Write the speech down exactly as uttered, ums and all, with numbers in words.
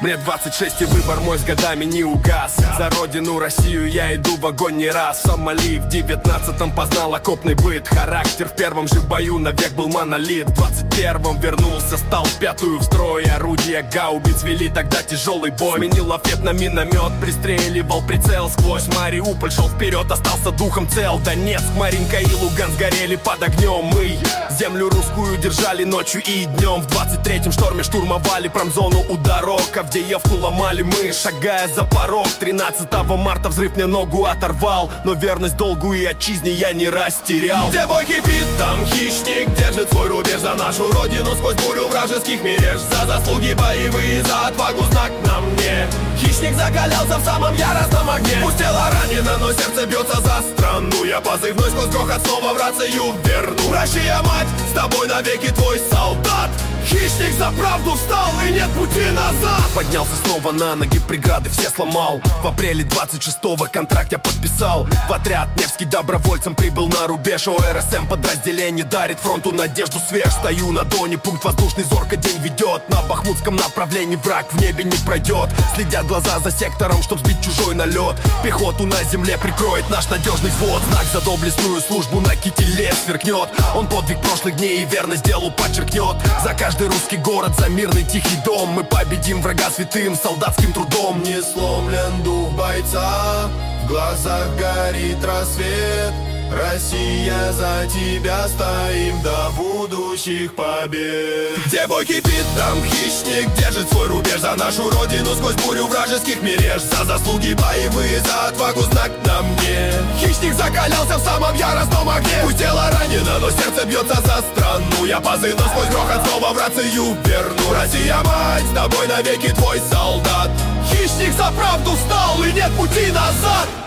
Мне двадцать шесть и выбор мой с годами не угас. За родину Россию я иду в огонь не раз. В Сомали в девятнадцатом познал окопный быт. Характер в первом же бою навек был монолит. В двадцать первом вернулся, стал пятую в строй. Орудия гаубиц вели тогда тяжелый бой. Сменил лафет на миномет, пристреливал прицел. Сквозь Мариуполь шел вперед, остался духом цел. Донецк, Маринка и Луган сгорели под огнем. Мы землю русскую держали ночью и днем. В двадцать третьем шторме штурмовали промзону у дорог. Авдеевку ломали мы, шагая за порог. Тринадцатого марта взрыв мне ногу оторвал, но верность долгу и отчизне я не растерял. Где бой кипит, там хищник держит свой рубеж. За нашу родину сквозь бурю вражеских мереж. За заслуги боевые, за отвагу знак на мне. Хищник закалялся в самом яростном огне. Пусть тело ранено, но сердце бьется за страну. Я позывной сквозь грохот снова в рацию верну. Россия, мать, с тобой навеки твой солдат. Хищник за правду встал, и нет пути назад. Поднялся снова на ноги, преграды все сломал. В апреле двадцать шестого контракт я подписал. В отряд Невский добровольцем прибыл на рубеж. ОРСМ подразделение дарит фронту надежду свеж. Стою на Доне, пункт воздушный зорко день ведет. На бахмутском направлении враг в небе не пройдет. Следят глаза за сектором, чтоб сбить чужой налет. Пехоту на земле прикроет наш надежный взвод. Знак за доблестную службу на кителе сверкнет. Он подвиг прошлых дней и верность делу подчеркнет. За каждый русский город, за мирный тихий дом. Мы победим врага святым солдатским трудом. Не сломлен дух бойца, в глазах горит рассвет. Россия, за тебя стоим до будущих побед. Где бой кипит, там хищник держит свой рубеж. За нашу родину сквозь бурю вражеских мереж. За заслуги боевые, за отвагу знак на мне. Хищник закалялся в самом яростном огне. Пусть тело ранено, но сердце бьется за страну. Я позывной сквозь грохот снова в рацию верну. Россия, мать, с тобой навеки твой солдат. Хищник за правду встал, и нет пути назад.